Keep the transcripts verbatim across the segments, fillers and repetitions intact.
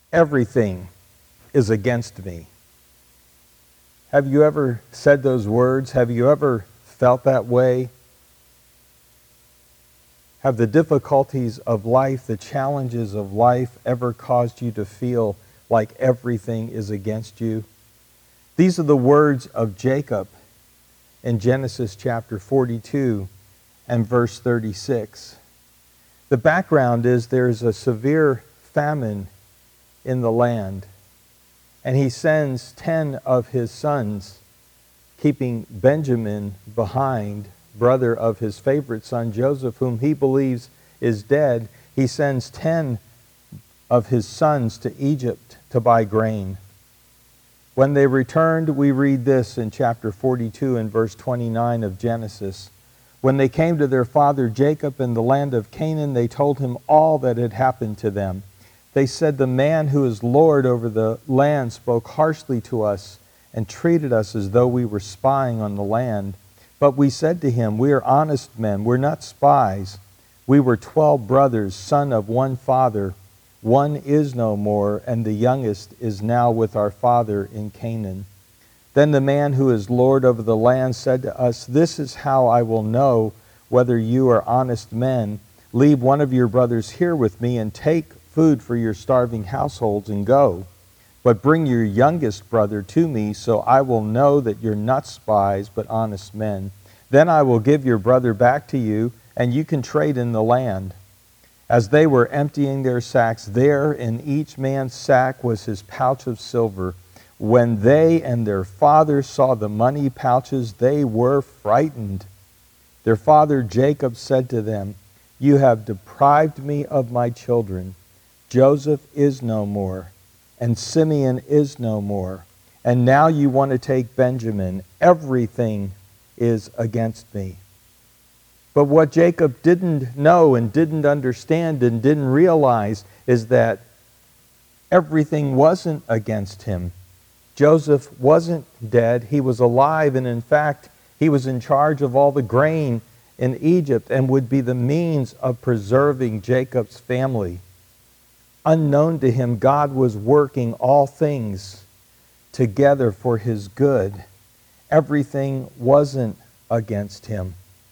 Everything is against me. Have you ever said those words? Have you ever felt that way? Have the difficulties of life, the challenges of life ever caused you to feel like everything is against you? These are the words of Jacob in Genesis chapter forty-two and verse thirty-six. The background is there's a severe famine in the land, and he sends ten of his sons, keeping Benjamin behind, brother of his favorite son Joseph, whom he believes is dead. He sends ten of his sons to Egypt to buy grain. When they returned, we read this in chapter forty-two and verse twenty-nine of Genesis. When they came to their father Jacob in the land of Canaan, they told him all that had happened to them. They said, "The man who is Lord over the land spoke harshly to us and treated us as though we were spying on the land. But we said to him, 'We are honest men, we're not spies. We were twelve brothers, son of one father. One is no more, and the youngest is now with our father in Canaan.' Then the man who is Lord over the land said to us, 'This is how I will know whether you are honest men. Leave one of your brothers here with me and take food for your starving households and go. But bring your youngest brother to me, so I will know that you're not spies, but honest men. Then I will give your brother back to you, and you can trade in the land.' As they were emptying their sacks, there in each man's sack was his pouch of silver. When they and their father saw the money pouches, they were frightened. Their father Jacob said to them, 'You have deprived me of my children. Joseph is no more, and Simeon is no more. And now you want to take Benjamin. Everything is against me.' But what Jacob didn't know and didn't understand and didn't realize is that everything wasn't against him. Joseph wasn't dead. He was alive, and in fact, he was in charge of all the grain in Egypt and would be the means of preserving Jacob's family. Unknown to him, God was working all things together for his good. Everything wasn't against him.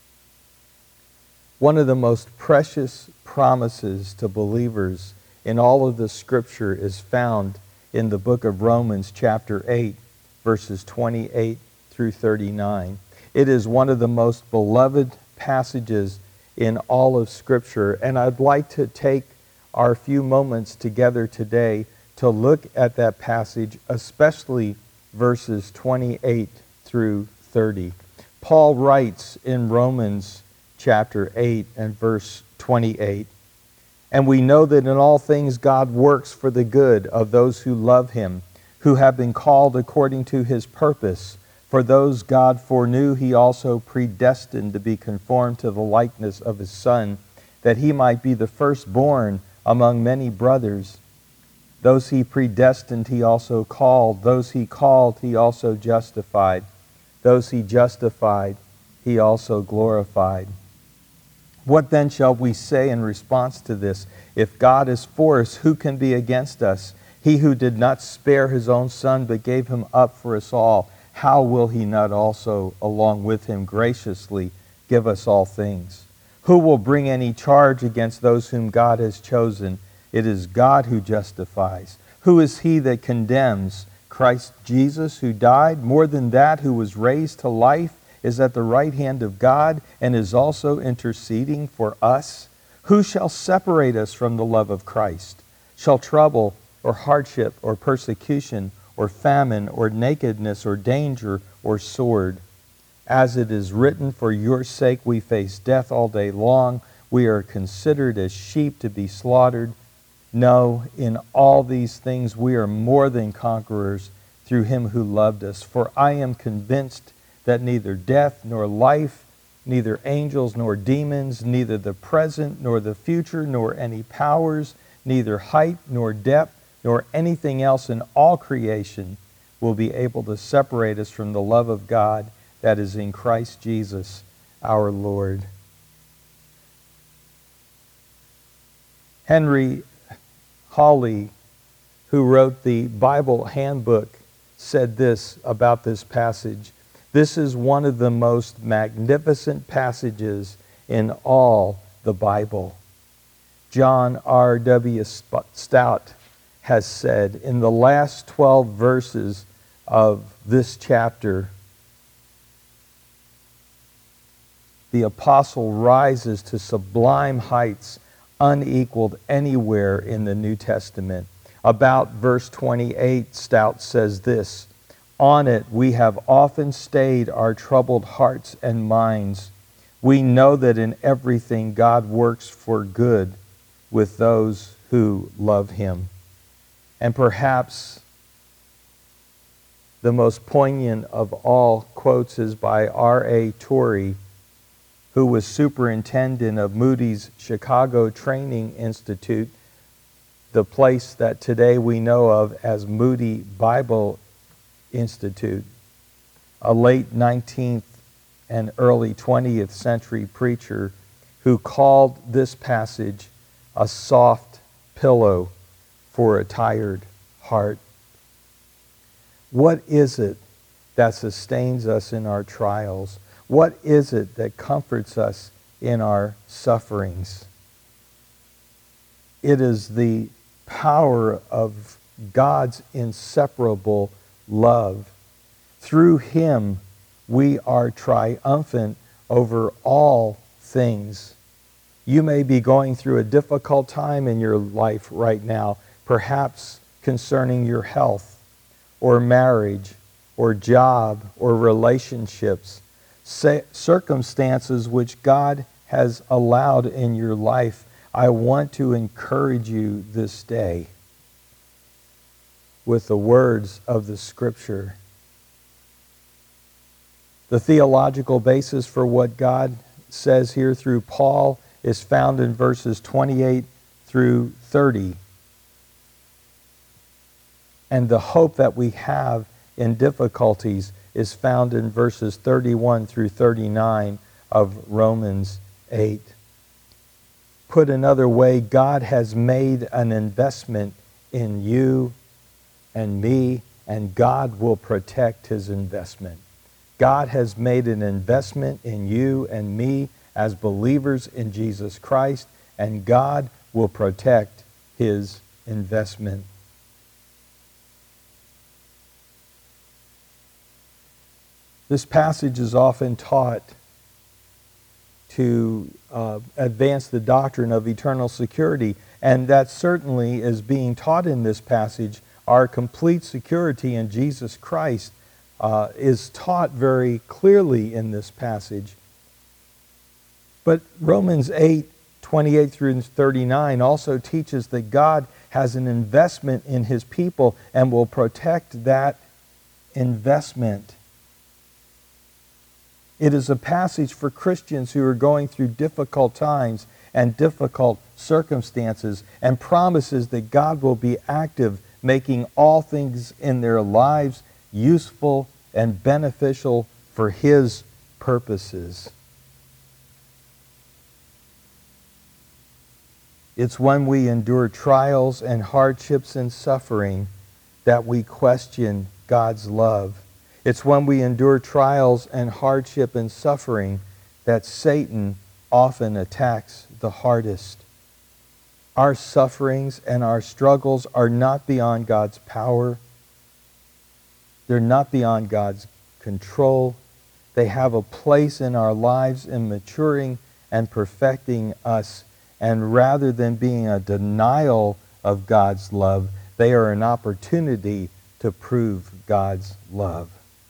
One of the most precious promises to believers in all of the Scripture is found in the book of Romans chapter eight, verses twenty-eight through thirty-nine. It is one of the most beloved passages in all of Scripture, and I'd like to take our few moments together today to look at that passage, especially verses twenty-eight through thirty. Paul writes in Romans chapter eight and verse twenty-eight, "And we know that in all things God works for the good of those who love him, who have been called according to his purpose. For those God foreknew, he also predestined to be conformed to the likeness of his Son, that he might be the firstborn among many brothers. Those he predestined, he also called. Those he called, he also justified. Those he justified, he also glorified." What then shall we say in response to this? If God is for us, who can be against us? He who did not spare his own Son, but gave him up for us all, how will he not also, along with him, graciously give us all things? Who will bring any charge against those whom God has chosen? It is God who justifies. Who is he that condemns? Christ Jesus, who died, more than that, who was raised to life, is at the right hand of God, and is also interceding for us. Who shall separate us from the love of Christ? Shall trouble, or hardship, or persecution, or famine, or nakedness, or danger, or sword? As it is written, for your sake we face death all day long. We are considered as sheep to be slaughtered. No, in all these things we are more than conquerors through him who loved us. For I am convinced that neither death nor life, neither angels nor demons, neither the present nor the future, nor any powers, neither height nor depth, nor anything else in all creation will be able to separate us from the love of God that is in Christ Jesus our Lord. Henry Hawley, who wrote the Bible Handbook, said this about this passage: "This is one of the most magnificent passages in all the Bible." John R W Stout has said, in the last twelve verses of this chapter, the apostle rises to sublime heights unequaled anywhere in the New Testament. About verse twenty-eight, Stout says this: "On it we have often stayed our troubled hearts and minds. We know that in everything God works for good with those who love Him." And perhaps the most poignant of all quotes is by R A Torrey, who was superintendent of Moody's Chicago Training Institute, the place that today we know of as Moody Bible Institute, a late nineteenth and early twentieth century preacher who called this passage a soft pillow for a tired heart. What is it that sustains us in our trials? What is it that comforts us in our sufferings? It is the power of God's inseparable love. Through Him, we are triumphant over all things. You may be going through a difficult time in your life right now, perhaps concerning your health, or marriage, or job, or relationships, circumstances which God has allowed in your life. I want to encourage you this day with the words of the Scripture. The theological basis for what God says here through Paul is found in verses twenty-eight through thirty. And the hope that we have in difficulties is found in verses thirty-one through thirty-nine of Romans eight. Put another way, God has made an investment in you and me, and God will protect His investment. God has made an investment in you and me as believers in Jesus Christ, and God will protect His investment. This passage is often taught to uh, advance the doctrine of eternal security, and that certainly is being taught in this passage. Our complete security in Jesus Christ uh, is taught very clearly in this passage. But Romans eight, twenty-eight through thirty-nine also teaches that God has an investment in His people and will protect that investment. It is a passage for Christians who are going through difficult times and difficult circumstances, and promises that God will be active, making all things in their lives useful and beneficial for His purposes. It's when we endure trials and hardships and suffering that we question God's love. It's when we endure trials and hardship and suffering that Satan often attacks the hardest. Our sufferings and our struggles are not beyond God's power. They're not beyond God's control. They have a place in our lives in maturing and perfecting us. And rather than being a denial of God's love, they are an opportunity to prove God's love.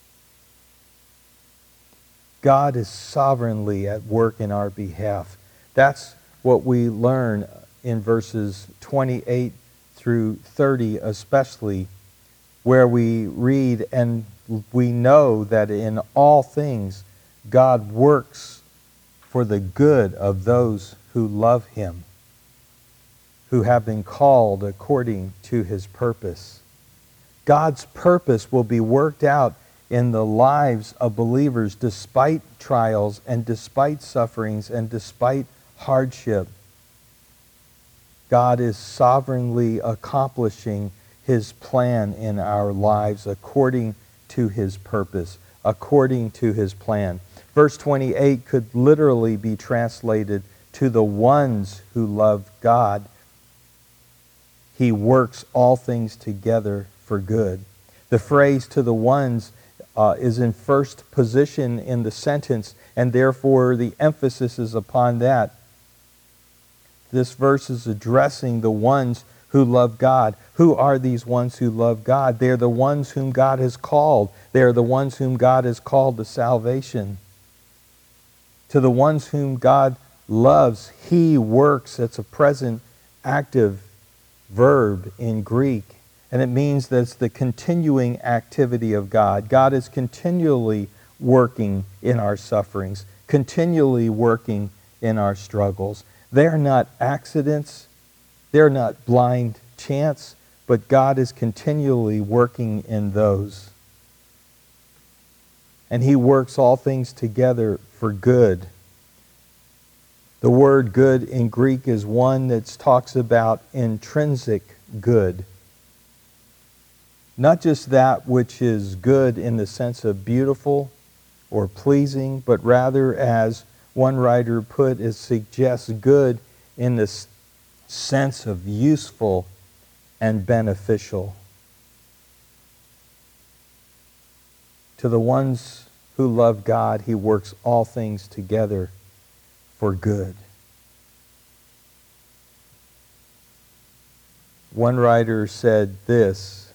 God is sovereignly at work in our behalf. That's what we learn in verses twenty-eight through thirty especially, where we read, and we know that in all things God works for the good of those who love Him, who have been called according to His purpose. God's purpose will be worked out in the lives of believers despite trials and despite sufferings and despite hardship. God is sovereignly accomplishing his plan in our lives according to his purpose, according to his plan. Verse twenty-eight could literally be translated, to the ones who love God, he works all things together for good. The phrase to the ones uh, is in first position in the sentence, and therefore the emphasis is upon that. This verse is addressing the ones who love God. Who are these ones who love God? They are the ones whom God has called. They are the ones whom God has called to salvation. To the ones whom God loves, he works. It's a present active verb in Greek. And it means that it's the continuing activity of God. God is continually working in our sufferings, continually working in our struggles. They are not accidents. They're not blind chance, but God is continually working in those. And he works all things together for good. The word good in Greek is one that talks about intrinsic good. Not just that which is good in the sense of beautiful or pleasing, but rather, as one writer put, it suggests good in the sense of useful and beneficial. To the ones who love God, he works all things together for good. One writer said this: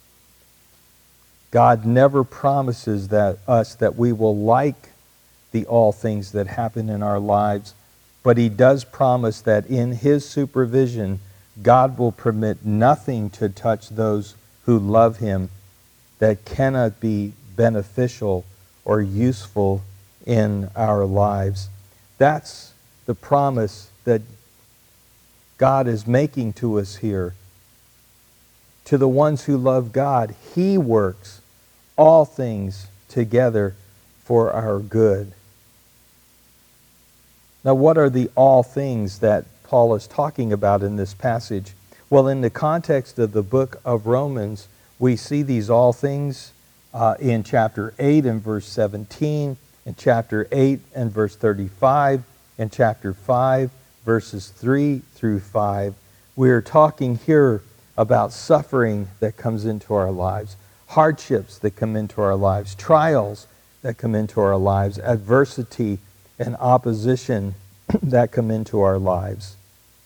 God never promises that us that we will like the all things that happen in our lives, but he does promise that in his supervision, God will permit nothing to touch those who love him that cannot be beneficial or useful in our lives. That's the promise that God is making to us here. To the ones who love God, he works all things together for our good. Now, what are the all things that Paul is talking about in this passage? Well, in the context of the book of Romans, we see these all things uh, in chapter eight and verse seventeen, in chapter eight and verse thirty-five, in chapter five, verses three through five. We are talking here about suffering that comes into our lives, hardships that come into our lives, trials that come into our lives, adversity and opposition that come into our lives.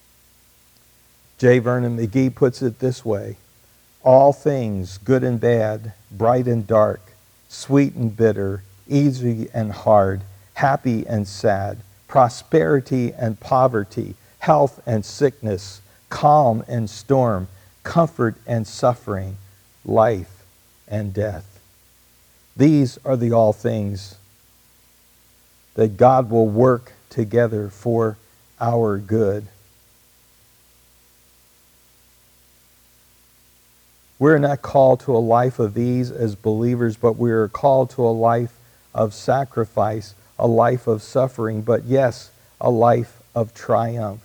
J. Vernon McGee puts it this way: all things, good and bad, bright and dark, sweet and bitter, easy and hard, happy and sad, prosperity and poverty, health and sickness, calm and storm, comfort and suffering, life and death. These are the all things that God will work together for our good. We're not called to a life of ease as believers, but we are called to a life of sacrifice, a life of suffering, but yes, a life of triumph.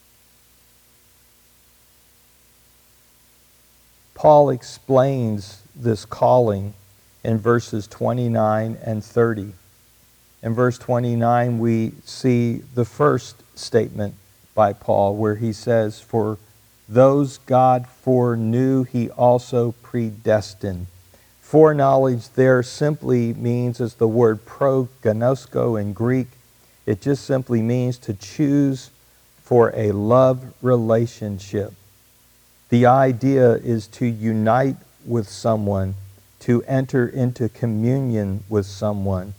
Paul explains this calling in verses twenty-nine and thirty. In verse twenty-nine, we see the first statement by Paul where he says, "For those God foreknew, he also predestined." Foreknowledge there simply means, as the word prognosko in Greek, it just simply means to choose for a love relationship. The idea is to unite with someone, to enter into communion with someone.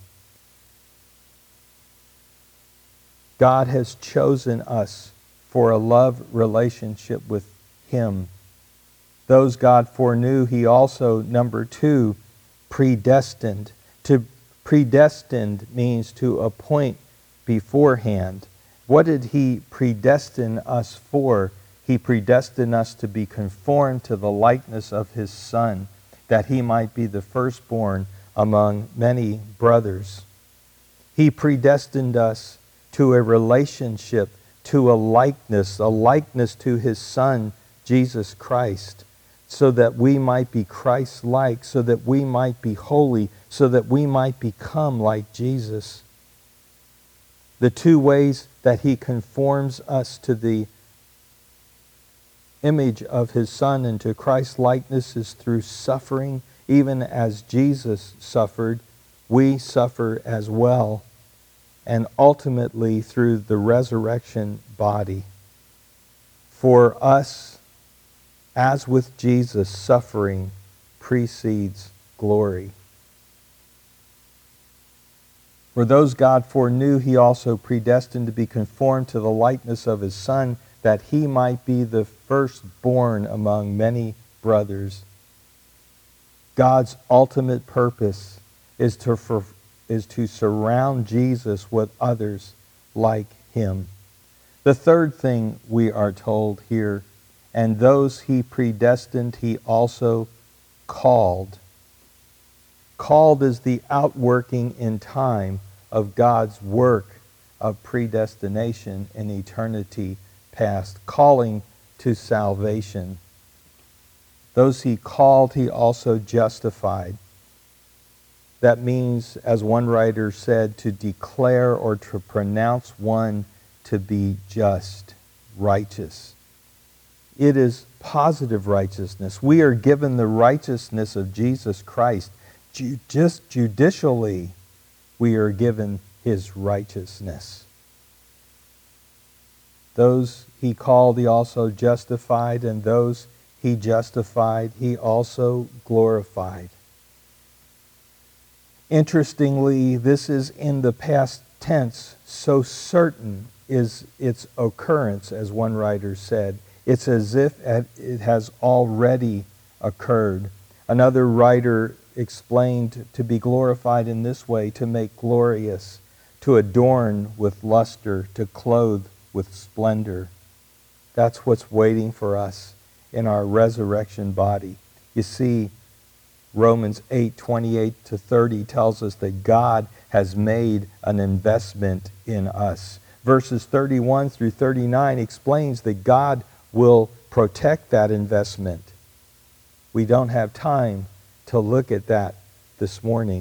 God has chosen us for a love relationship with him. Those God foreknew, he also, number two, predestined. To predestined means to appoint beforehand. What did he predestine us for? He predestined us to be conformed to the likeness of his Son, that he might be the firstborn among many brothers. He predestined us to a relationship, to a likeness, a likeness to his Son, Jesus Christ. so that we might be Christ-like, so that we might be holy, so that we might become like Jesus. The two ways that he conforms us to the image of his Son and to Christ's likeness is through suffering. Even as Jesus suffered, we suffer as well. And ultimately through the resurrection body. For us, as with Jesus, suffering precedes glory. For those God foreknew, he also predestined to be conformed to the likeness of his Son, that he might be the firstborn among many brothers. God's ultimate purpose is to, for, is to surround Jesus with others like him. The third thing we are told here, and those he predestined, he also called. Called is the outworking in time of God's work of predestination in eternity past, calling to salvation. Those he called, he also justified. That means, as one writer said, to declare or to pronounce one to be just, righteous. It is positive righteousness. We are given the righteousness of Jesus Christ. Just judicially, we are given his righteousness. Those he called, he also justified, and those he justified, he also glorified. Interestingly, this is in the past tense, so certain is its occurrence, as one writer said. It's as if it has already occurred. Another writer explained to be glorified in this way: to make glorious, to adorn with luster, to clothe with splendor. That's what's waiting for us in our resurrection body. You see, Romans eight, twenty-eight to thirty tells us that God has made an investment in us. Verses thirty-one through thirty-nine explains that God will protect that investment. We don't have time to look at that this morning.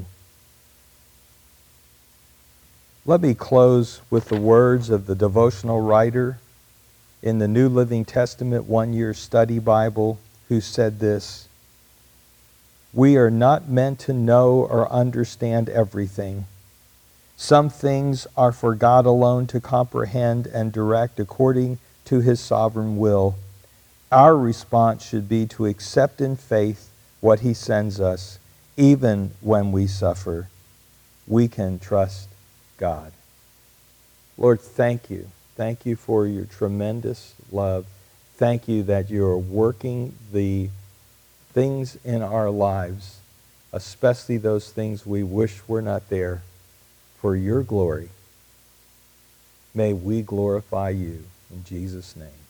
Let me close with the words of the devotional writer in the New Living Testament one-year study Bible who said this: "We are not meant to know or understand everything. Some things are for God alone to comprehend and direct according to his sovereign will. Our response should be to accept in faith what he sends us, even when we suffer. We can trust God." Lord, thank you. Thank you for your tremendous love. Thank you that you are working the things in our lives, especially those things we wish were not there, for your glory. May we glorify you in Jesus' name.